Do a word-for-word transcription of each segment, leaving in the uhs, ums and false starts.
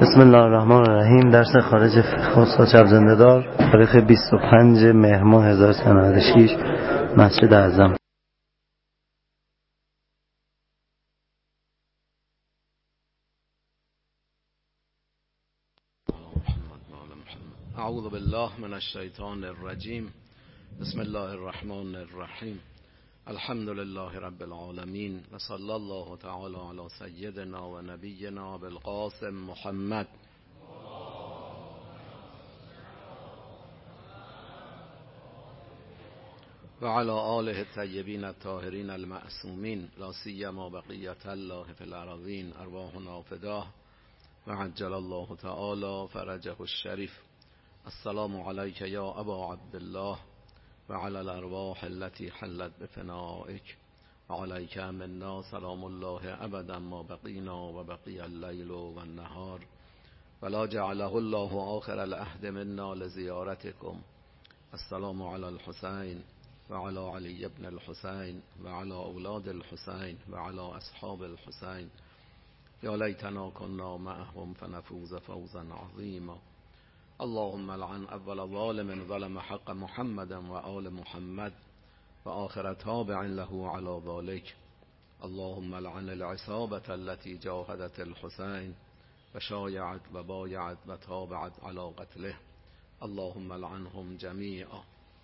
بسم الله الرحمن الرحیم. درس خارج فقه استاد شب زنده‌دار، تاریخ بیست و پنج مهر ماه هزار و سیصد و نود و شش، مسجد اعظم. اعوذ بالله من الشیطان الرجیم. بسم الله الرحمن الرحیم. الحمد لله رب العالمین و صلی الله تعالی علی سیدنا و نبینا بالقاسم محمد و علی آله الطیبین الطاهرین المعصومین، لا سیما بقیة الله فی الارضین، ارواحنا فداه و عجل الله تعالی فرجه الشریف. السلام علیک یا ابا عبدالله و علی الارواح التي حلت بفنائک و علیک منا سلام الله ابدا ما بقینا و بقی اللیل و النهار ولا جعله الله آخر العهد منا لزیارتکم. السلام علی الحسین و علی علی ابن الحسین و علی اولاد الحسین و علی اصحاب الحسین. یا لیتنا کنا معهم فنفوز فوزا عظیما. اللهم لعن اول ظالم ظلم حق محمد و آل محمد و آخر تابع له علی ذلك. اللهم لعن العصابة التي جاهدت الحسین و شایعت و بایعت و تابعت علی قتله. اللهم لعنهم جمیعا.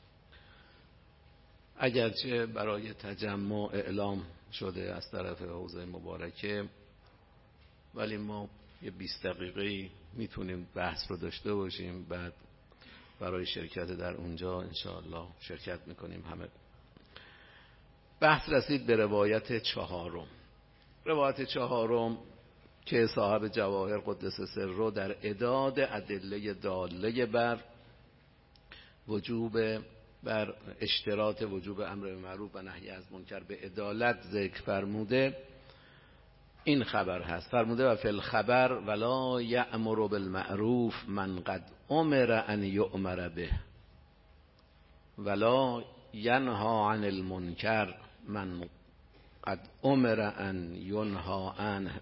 اگرچه برای تجمع اعلام شده از طرف حوزه مبارکه، ولی ما یه بیست دقیقه میتونیم بحث رو داشته باشیم، بعد برای شرکت در اونجا انشاءالله شرکت میکنیم. همه بحث رسید به روایت چهارم. روایت چهارم که صاحب جواهر قدس سره در اعداد ادله داله بر وجوب بر اشتراط وجوب امر به معروف و نهی از منکر به عدالت ذکر فرموده، این خبر هست. فرموده و فی الخبر ولا یأمر بالمعروف من قد امر ان یؤمر به ولا ینهی عن المنکر من قد امر ان ینهی عنه.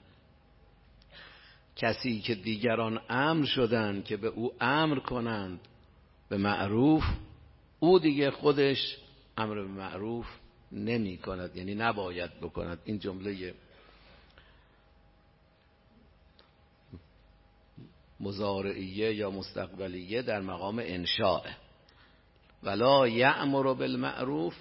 کسی که دیگران امر شدند که به او امر کنند به معروف، او دیگه خودش امر به معروف نمی کند، یعنی نباید بکند. این جمله مضارعیه یا مستقبلیه در مقام انشاء. ولا یأمر بالمعروف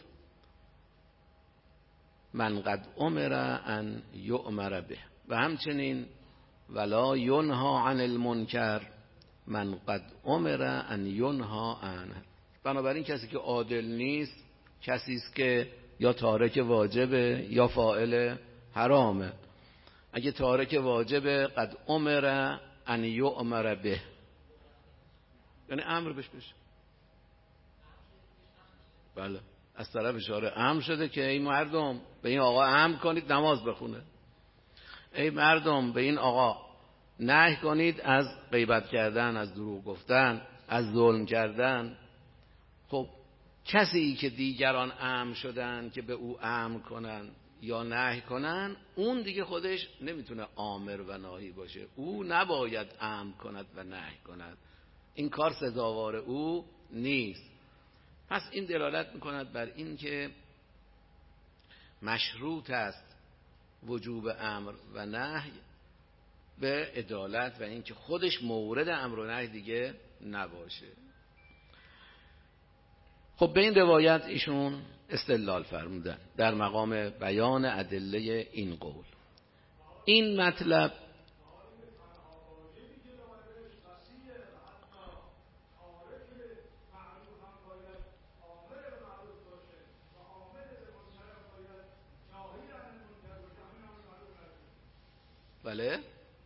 من قد امر ان یؤمر به، و همچنین ولا ینهی عن المنکر من قد امر ان ینهی عنه. بنابراین کسی که عادل نیست کسی است که یا تارک واجبه یا فاعل حرامه. اگه تارک واجبه قد امر ان یؤمر به، یعنی امر بش بشه. بله، از طرف اشاره امر شده که ای مردم به این آقا امر کنید نماز بخونه، ای مردم به این آقا نهی کنید از غیبت کردن، از دروغ گفتن، از ظلم کردن. خب کسی که دیگران امر شدن که به او امر کنن یا نهی کنن، اون دیگه خودش نمیتونه آمر و ناهی باشه. او نباید امر کند و نهی کند، این کار سزاوار او نیست. پس این دلالت میکند بر این که مشروط است وجوب امر و نهی به عدالت و این که خودش مورد امر و نهی دیگه نباشه. خب به این روایت ایشون استدلال فرمودن در مقام بیان ادله این قول. این مطلب بله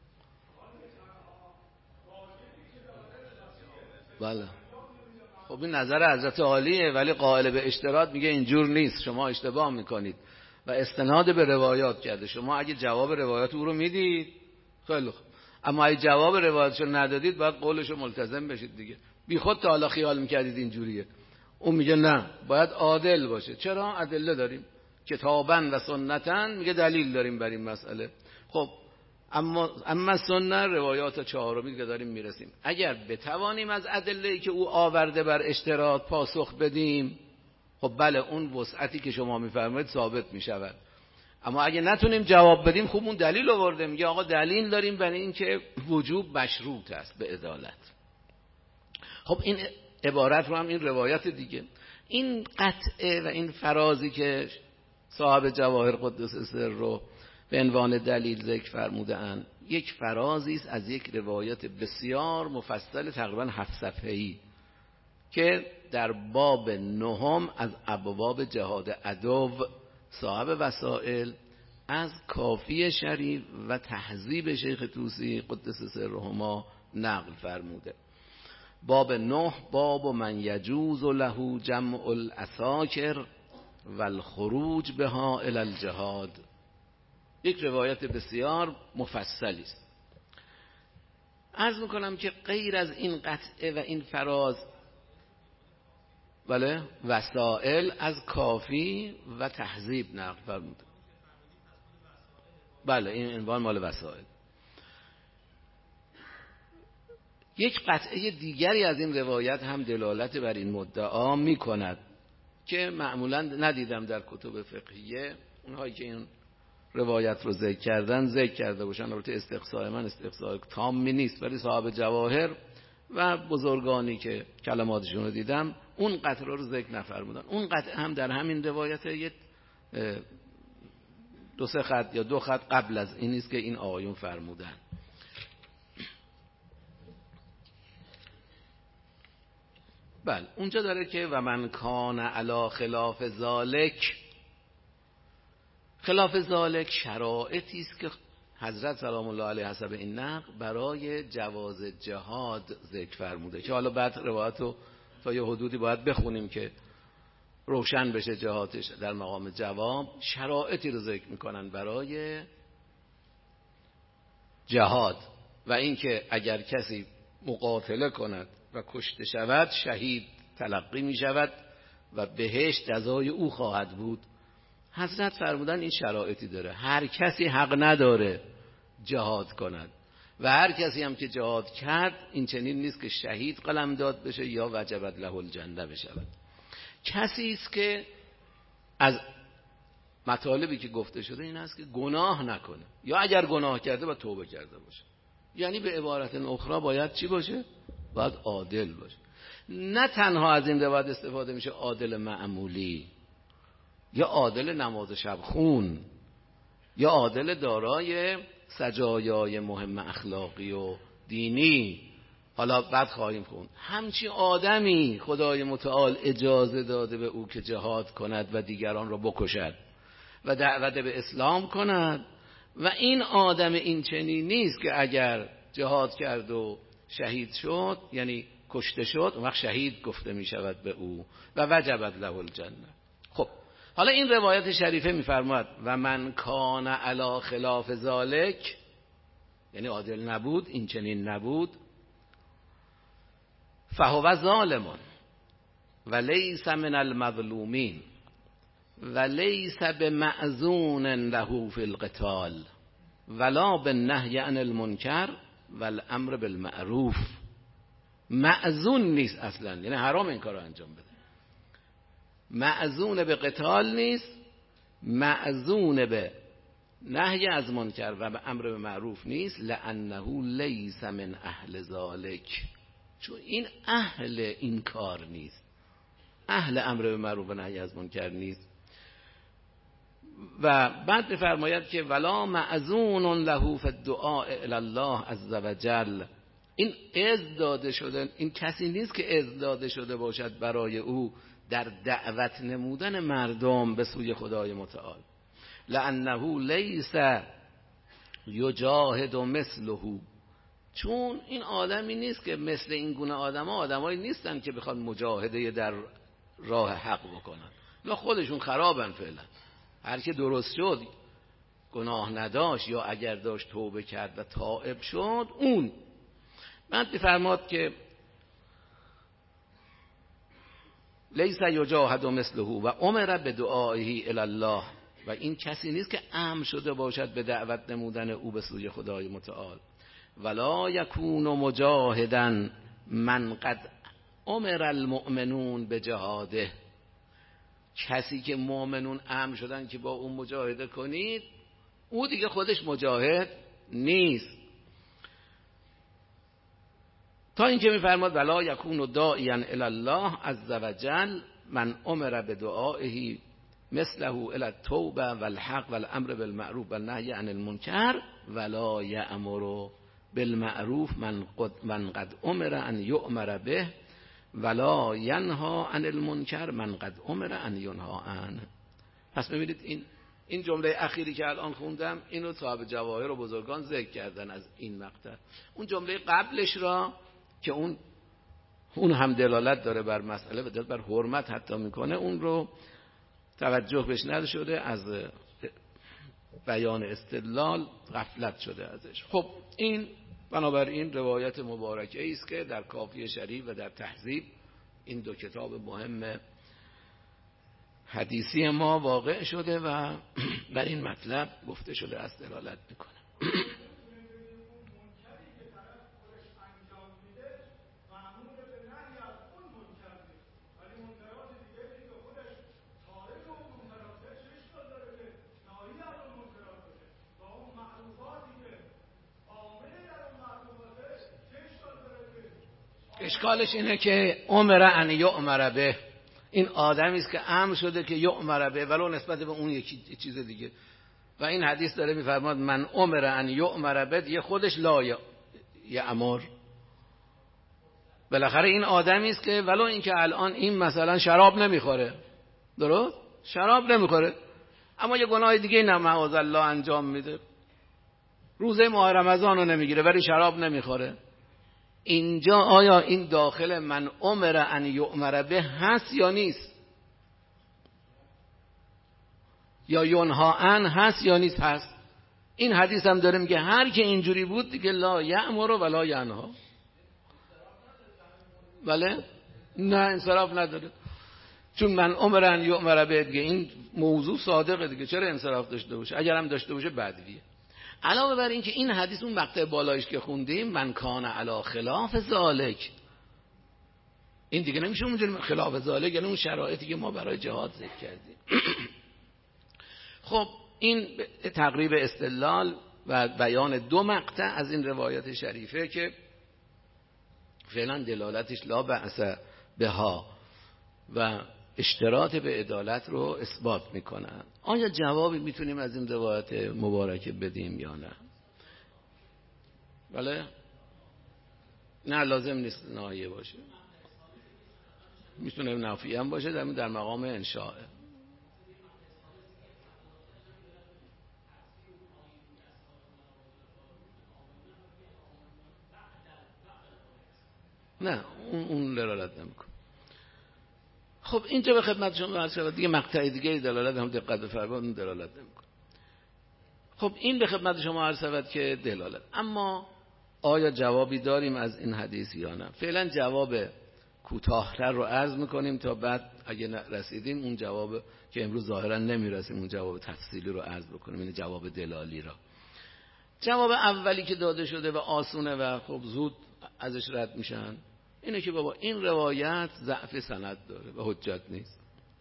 بله خب این نظر حضرت عالیه، ولی قائل به اشتراط میگه اینجور نیست، شما اشتباه میکنید و استناد به روایات کرده. شما اگه جواب روایات او رو میدید خیلی خوب، اما اگه جواب روایاتشو ندادید باید قولشو ملتزم بشید دیگه. بی خود تا حالا خیال میکردید اینجوریه. اون میگه نه، باید عادل باشه. چرا؟ ادله داریم، کتابن و سنتن، میگه دلیل داریم بر این مسئله. خب اما اما سنت روایات چهارمی که داریم میرسیم، اگر بتوانیم از ادله‌ای که او آورده بر اشتراط پاسخ بدیم، خب بله اون وسعتی که شما میفرمایید ثابت میشود. اما اگه نتونیم جواب بدیم، خب اون دلیل آورده، میگه آقا دلیل داریم برای اینکه وجوب مشروط است به عدالت. خب این عبارت رو هم این روایت دیگه، این قطعه و این فرازی که صاحب جواهر قدس سر رو به عنوان دلیل ذکر فرموده اند، یک فرازی است از یک روایت بسیار مفصل تقریبا هفت صفحه‌ای که در باب نهم از ابواب جهاد عدو صاحب وسائل از کافی شریف و تهذیب شیخ طوسی قدس سرهما نقل فرموده. باب نه، باب من یجوز له جمع الاساکر و الخروج بها الی الجهاد. یک روایت بسیار مفصلی است. عرض میکنم که غیر از این قطعه و این فراز، بله، وسائل از کافی و تهذیب نقل فرموده. بله این عنوان مال وسائل. یک قطعه دیگری از این روایت هم دلالت بر این مدعا می کند که معمولا ندیدم در کتب فقهیه اونهایی که این روایت رو ذکر کردن ذکر کرده باشن. البته استقصاء من استقصاء تامی نیست، ولی صاحب جواهر و بزرگانی که کلماتشون رو دیدم اون قطعه رو ذکر نفرمودن. اون قطعه هم در همین روایت یک دو سه خط یا دو خط قبل از این است که این آقایون فرمودن. بله اونجا داره که و من کان علی خلاف ذالک، خلاف ذالک شرایطی است که حضرت سلام الله علیه حسب این نقل برای جواز جهاد ذکر فرموده، که حالا بعد روایت رو تا یه حدودی باید بخونیم که روشن بشه جهاتش در مقام جواب. شرایطی رو ذکر میکنن برای جهاد و اینکه اگر کسی مقاتله کند و کشته شود شهید تلقی می شود و بهشت جزای او خواهد بود. حضرت فرمودن این شرایطی داره، هر کسی حق نداره جهاد کند و هر کسی هم که جهاد کرد این چنین نیست که شهید قلمداد بشه یا وجبت له الجنه بشود. کسی است که از مطالبی که گفته شده این است که گناه نکنه، یا اگر گناه کرده باید توبه کرده باشه. یعنی به عبارت اخرى باید چی باشه؟ باید عادل باشه. نه تنها از این روایت استفاده میشه عادل معمولی، یا عادل نماز شب خون، یا عادل دارای سجایای مهم اخلاقی و دینی. حالا بعد خواهیم خوند همچی آدمی خدای متعال اجازه داده به او که جهاد کند و دیگران را بکشد و دعوت به اسلام کند و این آدم این چنین نیست که اگر جهاد کرد و شهید شد، یعنی کشته شد، اون وقت شهید گفته می شود به او و وجبت له الجنه. خب حالا این روایت شریفه میفرماید و من کان علی خلاف ذالک، یعنی عادل نبود، این چنین نبود، فهو ظالم و لیس من المظلومین و لیس بمأذون له فی القتال ولا بالنهی عن المنکر والامر بالمعروف. مأذون نیست اصلا، یعنی حرام این کار رو انجام بده. مأذون به قتال نیست، مأذون به نهی از منکر و به امر به معروف نیست، لانه لیس من اهل ذالک، چون این اهل این کار نیست، اهل امر به معروف و نهی از منکر نیست. و بعد بفرماید که ولا مأذون له فی الدعاء الی الله عز وجل، این اذن داده شده، این کسی نیست که اذن داده شده باشد برای او در دعوت نمودن مردم به سوی خدای متعال، لانه لیس یجاهد مثله، چون این آدمی نیست که مثل این گونه آدما آدمایی نیستن که بخوان مجاهده در راه حق بکنن، نه خودشون خرابن فعلا. هر که درست شد گناه نداشت یا اگر داشت توبه کرد و تائب شد اون. بعد بفرماد که لیس یجاهد مثله و امر بدعائه الی الله و این کسی نیست که امر شده باشد به دعوت نمودن او به سوی خدای متعال. ولا یکون مجاهدا من قد امر المؤمنون به جهاده، کسی که مؤمنون امر شدن که با اون مجاهده کنید، او دیگه خودش مجاهد نیست. تا اینکه میفرماد ولا یکون داعیا الی الله عز وجل من امر بدعائه مثله الی التوبه والحق والامر بالمعروف والنهی عن المنکر ولا یأمر بالمعروف من قد من قد امر ان یؤمر به ولا ینها عن المنکر من قد امر ان ینها عنه. پس ببینید این این جمله اخیری که الان خوندم اینو صاحب جواهر و بزرگان ذکر کردن از این مقطع. اون جمله قبلش را که اون اون هم دلالت داره بر مسئله و دلالت بر حرمت حتی میکنه، اون رو توجه بهش نشده، از بیان استدلال غفلت شده ازش. خب این بنابراین روایت مبارکه است که در کافی شریف و در تهذیب، این دو کتاب مهم حدیثی ما واقع شده و بر این مطلب گفته شده است، دلالت میکنه. اشکالش اینه که امر ان یؤمر به، این آدمی است که امر شده که یؤمر به ولو نسبت به اون یکی چیز دیگه، و این حدیث داره میفرماد من امر ان یؤمر به، دیگه خودش لا یأمر. بالاخره این آدمی است که ولو اینکه الان این مثلا شراب نمیخوره، درست؟ شراب نمیخوره، اما یه گناه دیگه نه معاذ الله انجام میده، روزه ماه رمضان رو نمیگیره ولی شراب نمیخوره. اینجا آیا این داخل من امر ان یؤمر به هست یا نیست؟ یا ینها عن هست یا نیست؟ هست. این حدیث هم داره میگه هر که اینجوری بود دیگه لا یأمر ولا ینها. بله؟ نه انصراف نداره، چون من امر ان یؤمر به دیگه این موضوع صادقه دیگه، چرا انصراف داشته باشه؟ اگر هم داشته باشه بدویه. علاوه بر این که این حدیث اون مقطع بالایش که خوندیم من کان علی خلاف ذالک، این دیگه نمیشه اونجوری خلاف ذالک، یعنی اون شرایطی که ما برای جهاد ذکر کردیم. خب این تقریب استدلال و بیان دو مقطع از این روایت شریفه که فعلا دلالتش لا بأس بها و اشتراط به عدالت رو اثبات میکنن. آیا جوابی میتونیم از این روایت مبارکه بدیم یا نه؟ بله؟ نه لازم نیست ناهیه باشه، میتونه نافی هم باشه، در در مقام انشاء. نه اون اون دلالت نمیکنه. خب اینجا به خدمت شما عرض شود دیگه مقطع دیگه دلالت هم دقت بفرمایید دلالت نمیکنه. خب این به خدمت شما عرض شود که دلالت، اما آیا جوابی داریم از این حدیث یا نه؟ فعلا جواب کوتاه‌تر رو عرض میکنیم تا بعد اگه رسیدیم اون جواب که امروز ظاهرا نمیرسیم اون جواب تفصیلی رو عرض بکنیم، این جواب دلالی را. جواب اولی که داده شده و آسونه و خب زود ازش رد میشن اینه که بابا این روایت ضعف سند داره و حجت نیست.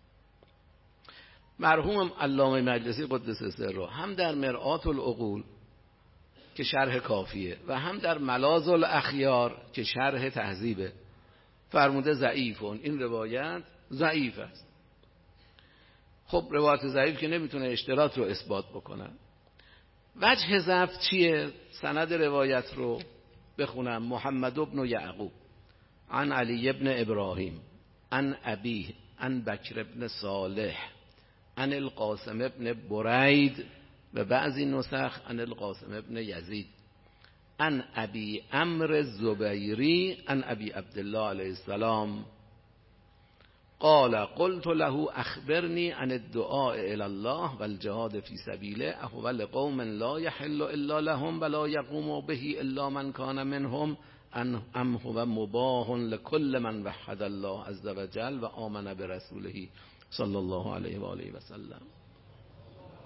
مرحوم علامه مجلسی قدس سره هم در مرآت العقول که شرح کافیه و هم در ملاذ الاخیار که شرح تهذیبه فرموده ضعیفون، این روایت ضعیف است. خب روایت ضعیف که نمیتونه اشتراط رو اثبات بکنه. وجه ضعف چیه؟ سند روایت رو بخونم. محمد ابن یعقوب عن علی ابن ابراهیم عن ابیه عن بکر ابن صالح عن القاسم ابن برید و بعضی نسخ عن القاسم ابن یزید عن ابی عمرو الزبیری عن ابی عبدالله علیه السلام قال قلت له اخبرنی عن الدعاء الى الله والجهاد فی سبیله اهو لقوم لا يحل الا لهم ولا يقوم به الا من كان منهم ام هو مباح لكل من وحد الله عز وجل و آمن برسوله صلی الله علیه و آله و سلم.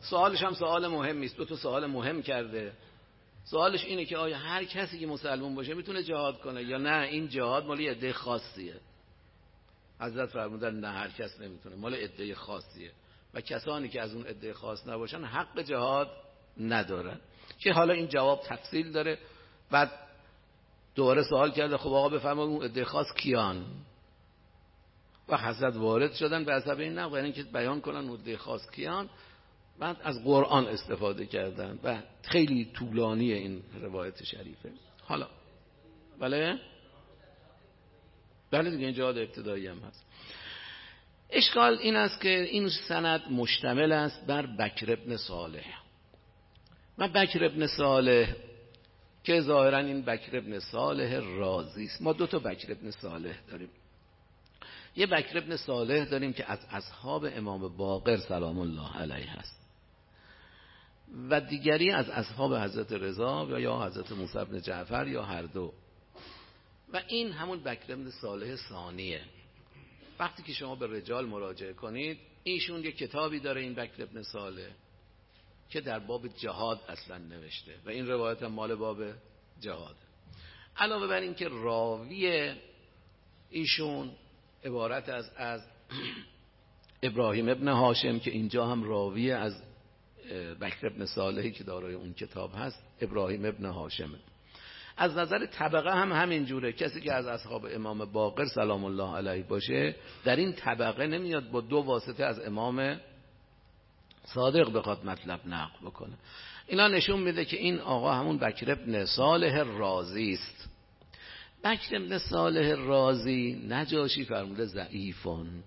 سوالش هم سوال مهمی است، دو تا سوال مهم کرده. سوالش اینه که آیا هر کسی که مسلمان باشه میتونه جهاد کنه یا نه این جهاد مال یه عده خاصیه. حضرت فرمودن نه، هر کس نمیتونه، مال عده خاصیه و کسانی که از اون عده خاص نباشن حق جهاد ندارن. که حالا این جواب تفصیل داره. بعد دوباره سوال کرده خب آقا بفرمایید اون عده خاص کیان؟ و حضرت وارد شدن به حسب این نقل، یعنی که بیان کنن اون عده خاص کیان. بعد از قرآن استفاده کردن و خیلی طولانی این روایت شریفه. حالا بله بله دیگه این جهاد ابتدایی هم هست. اشکال این است که این سند مشتمل است بر بکر ابن صالح و بکر ابن صالح که ظاهرا این بکر ابن صالح رازی است. ما دو تا بکر ابن صالح داریم. یه بکر ابن صالح داریم که از اصحاب امام باقر سلام الله علیه هست و دیگری از اصحاب حضرت رضا و یا حضرت موسی بن جعفر یا هر دو. و این همون بکر ابن صالح ثانیه. وقتی که شما به رجال مراجعه کنید، ایشون یه کتابی داره این بکر ابن صالح که در باب جهاد اصلا نوشته و این روایت هم مال باب جهاد. علاوه بر این که راوی ایشون عبارت از از ابراهیم ابن هاشم که اینجا هم راوی از بکر ابن صالحی که دارای اون کتاب هست ابراهیم ابن هاشمه. از نظر طبقه هم همین جوره. کسی که از اصحاب امام باقر سلام الله علیه باشه در این طبقه نمیاد با دو واسطه از امام صادق بخواد مطلب نقل بکنه. اینا نشون میده که این آقا همون بکر ابن صالح رازی است. بکر ابن صالح رازی نجاشی فرموده ضعیفون،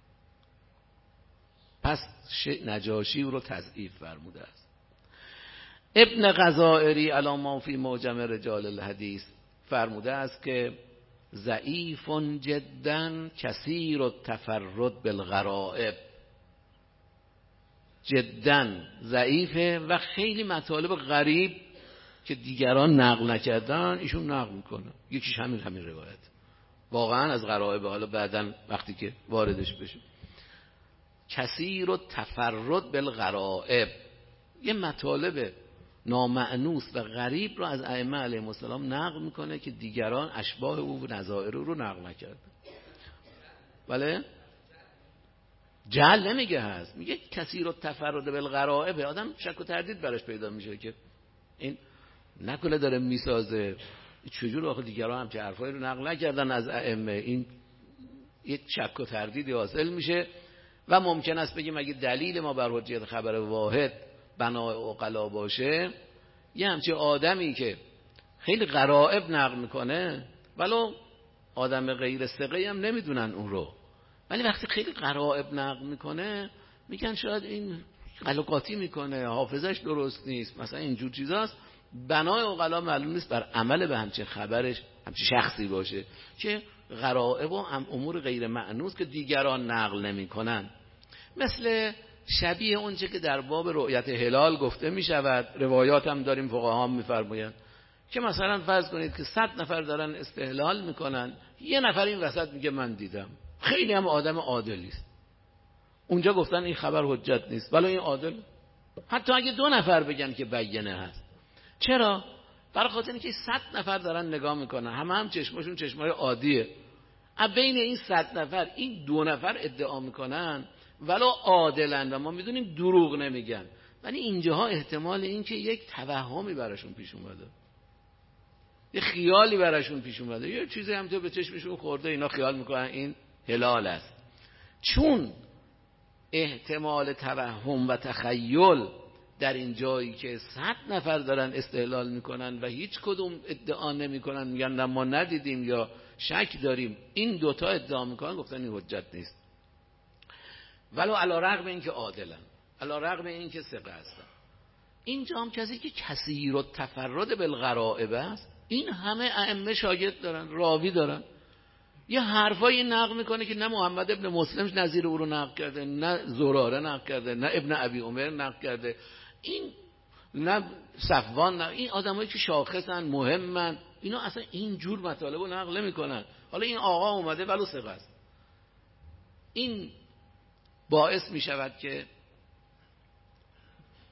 پس نجاشی او رو تضعیف فرموده است. ابن غزائری علی ما فی معجم رجال الحدیث فرموده است که ضعیف جدا کثیر التفرد بالغرائب. جدا ضعیفه و خیلی مطالب غریب که دیگران نقل نکردن ایشون نقل میکنه. یکیش همین همین روایت واقعا از غرائب. حالا بعداً وقتی که واردش بشه کثیر التفرد بالغرائب، یه مطالب نامأنوس و غریب رو از ائمه علیهم السلام نقل میکنه که دیگران اشباه او و نظائر او رو نقل نکردن. بله جهل نمیگه هست، میگه کثیر التفرد بالغرائب. آدم شک و تردید براش پیدا میشه که این نکنه داره میسازه، چجور آخه دیگران هم چه حرفایی رو نقل نکردن از ائمه. این یک شک و تردیدی حاصل میشه و ممکن است بگیم اگه دلیل ما بر حجیت خبر واحد بنای عقلا باشه، یه همچه آدمی که خیلی غرائب نقل میکنه ولو آدم غیر ثقه هم نمیدونن اون رو، ولی وقتی خیلی غرائب نقل میکنه میگن شاید این غلقاتی میکنه، حافظش درست نیست، مثلا اینجور چیزاست. بنای عقلا معلوم نیست بر عمل به همچین خبرش همچین شخصی باشه که غرائب و امور غیر مأنوس که دیگران نقل نمی کنن. مثل شبیه اونچه که در باب رؤیت هلال گفته می شود، روایات هم داریم فقها هم می فرماین که مثلا فرض کنید که صد نفر دارن استهلال میکنن، یه نفر این وسط میگه من دیدم، خیلی هم آدم عادلی است، اونجا گفتن این خبر حجت نیست، ولی این عادل. حتی اگه دو نفر بگن که بیانه هست. چرا؟ برای خاطر اینکه صد نفر دارن نگاه میکنن، همه هم چشمشون چشمای عادیه. بین این صد نفر این دو نفر ادعا میکنن ولو عادلن و ما میدونیم دروغ نمیگن، ولی اینجاها احتمال این که یک توهمی براشون پیش اومده، یه خیالی براشون پیش اومده، یه چیزی هم تو به چشمشون خورده، اینا خیال میکنن این هلال است. چون احتمال توهم و تخیل در این جایی که صد نفر دارن استهلال میکنن و هیچ کدوم ادعا نمیکنن، میگن ما ندیدیم یا شک داریم، این دوتا ادعا میکنن، گفتن این حجت نیست، ولو علی رغم این که عادلن، علی رغم این که ثقه هستن. اینجا هم کسی که کثیر التفرد بالغرائب است، این همه ائمه شاگرد دارن، راوی دارن، یه حرفایی نقل میکنه که نه محمد ابن مسلم نظیر او رو نقل کرده، نه زراره نقل کرده، نه ابن ابی عمر نقل کرده، این نه صفوان، نه این آدمایی که شاخصن مهمن، اینا اصلا این جور مطالب رو نقل نمیکنن. حالا این آقا اومده ولو ثقه است. این باعث میشود که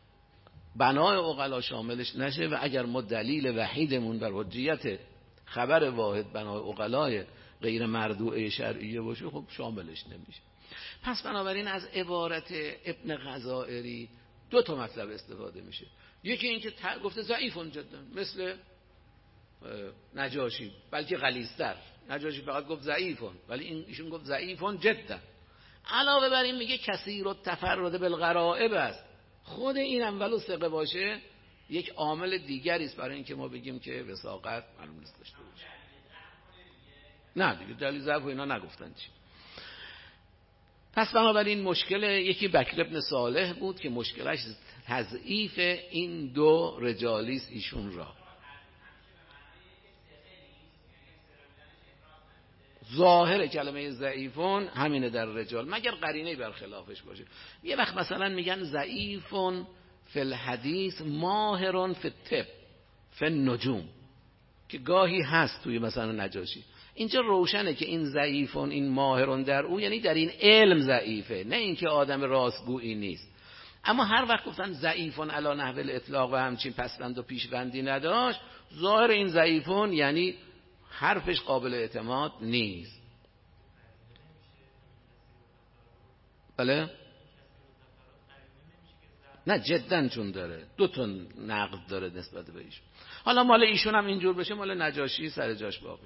بنای عقلا شاملش نشه و اگر ما دلیل وحیدمون بر حجیت خبر واحد بنای عقلای غیر مردوعه شرعیه باشه خب شاملش نمیشه. پس بنابراین از عبارت ابن غزائری دو تا مطلب استفاده میشه. یکی این که گفته ضعیفون جدا مثل نجاشی، بلکه غلیظ‌تر. نجاشی فقط گفت ضعیفون ولی این ایشون گفت ضعیفون جدا. علاوه بر این میگه کثیر التفرد بالغرائب است. خود این هم ولو ثقه باشه یک عامل دیگری است برای اینکه ما بگیم که وثاقت معلوم نیست داشته باشه. نه دیگه دلیل ضعف و اینا نگفتن چی. پس بنابراین مشکل یکی بکر ابن صالح بود که مشکلش تضعیف این دو رجالیست ایشون را. ظاهر کلمه ضعیفون همینه در رجال مگر قرینه برخلافش باشه. یه وقت مثلا میگن ضعیفون فی الحدیث ماهرون فی الطب فی النجوم که گاهی هست توی مثلا نجاشی. اینجا روشنه که این ضعیفون این ماهرون در او یعنی در این علم ضعیفه، نه اینکه آدم راستگویی نیست. اما هر وقت گفتن ضعیفون علی نحو الاطلاق و همچین پسوند و پیشبندی نداشت، ظاهر این ضعیفون یعنی حرفش قابل اعتماد نیست. بله؟ نه جدا چون داره دو تا نقد داره نسبت به ایشون. حالا مال ایشون هم اینجور بشه مال نجاشی سر جاش باقی.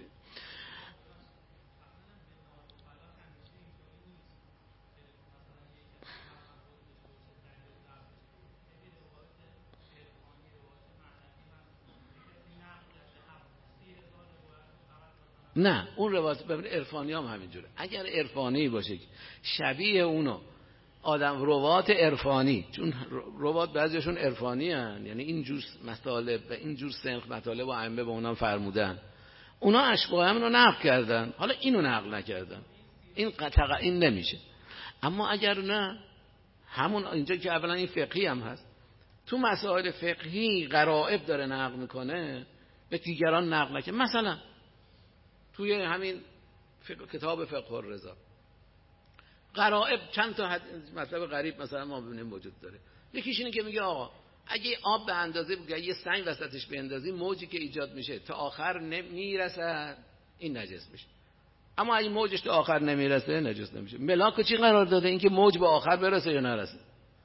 نه اون روایت ببین عرفانی هم همینجوره. اگر عرفانی باشه شبیه اونو آدم روات عرفانی، چون روات بعضیشون عرفانی هن، یعنی این جور مطالب و این جور سنخ مطالب و ائمه به اونام فرمودن، اونا اشباه هم رو نقل کردن، حالا اینو نقل نکردن، این قطعا این نمیشه. اما اگر نه همون اینجا که اولا این فقهی هم هست، تو مسائل فقهی غرائب داره نقل میکنه به دیگران نقل نکنه. مثلا توی همین فقه کتاب فقه الرضا غرائب چند تا مطلب غریب مثلا ما ببینیم وجود داره. یکیش اینه که میگه آقا اگه آب به اندازه بگه یه سنگ وسطش بندازی موجی که ایجاد میشه تا آخر نمیرسه این نجس میشه، اما اگه موجش تا آخر نمیرسه نجس نمیشه. ملاک چی قرار داده؟ اینکه موج به آخر برسه یا نرسه.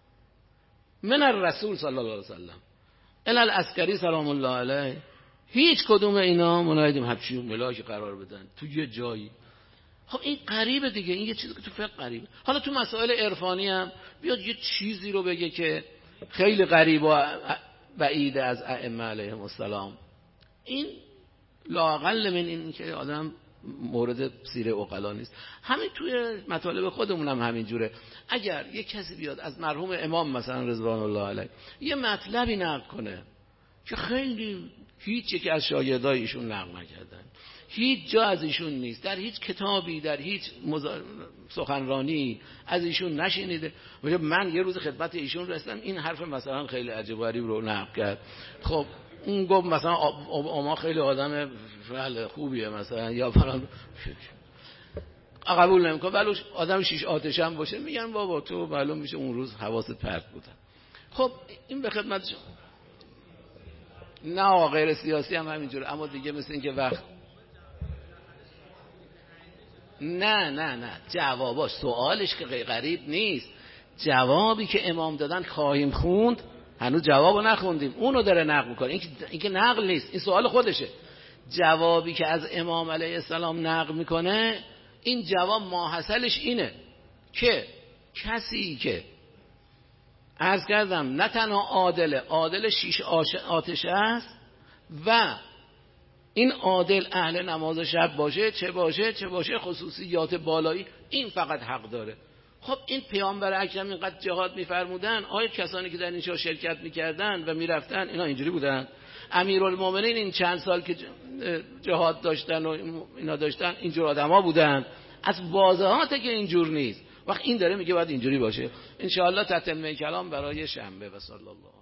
من الرسول صلی الله علیه و سلم الی العسکری سلام الله علیه، هیچ کدوم اینا منایدیم همچین ملاکی قرار بدن تو یه جایی. خب این غریبه دیگه، این یه چیزی که تو فقه غریبه. حالا تو مسائل عرفانی هم بیاد یه چیزی رو بگه که خیلی غریب و بعید از ائمه علیهم السلام، این لااقل من این که آدم مورد سیره عقلا نیست. همین توی مطالب خودمون هم همین جوره. اگر یه کسی بیاد از مرحوم امام مثلا رضوان الله علیه یه مطلبی نقل کنه که خیلی هیچ یک از شاگردای ایشون نقل نکردن، هیچ جا از ایشون نیست، در هیچ کتابی در هیچ مزا... سخنرانی از ایشون نشینیده، من یه روز خدمت ایشون رسیدم این حرف مثلا خیلی عجیب و غریب رو نقل کرد. خب اون گفت مثلا اوما خیلی آدم فعال خوبیه مثلا یا فلان، قبول نمیکنه، ولی آدم شیش آتش هم باشه میگن بابا تو معلوم میشه اون روز حواست پرت بودن. خب این به خدمت شما. نه غیر سیاسی هم همینجوره، اما دیگه مثل این که وقت نه نه نه جواباش سوالش که غریب نیست، جوابی که امام دادن خواهیم خوند، هنوز جوابو نخوندیم، اونو داره نقل میکنه. این, این که نقل نیست، این سوال خودشه. جوابی که از امام علیه السلام نقل میکنه این جواب ماحصلش اینه که کسی که عرض کردم نه تنها عادله، عادل شیش آتش است و این عادل اهل نماز شب باشه چه باشه چه باشه خصوصیات بالایی، این فقط حق داره. خب این پیامبر اکرم اینقدر جهاد میفرمودن، آیا کسانی که در اینجا شرکت میکردن و میرفتن اینا اینجوری بودن؟ امیرالمومنین این چند سال که جهاد داشتن و اینا داشتن اینجور آدما بودن؟ از واضحاته که اینجور نیست. وقت این داره میگه باید اینجوری باشه. ان شاء الله تتمه کلام برای شنبه و صلی الله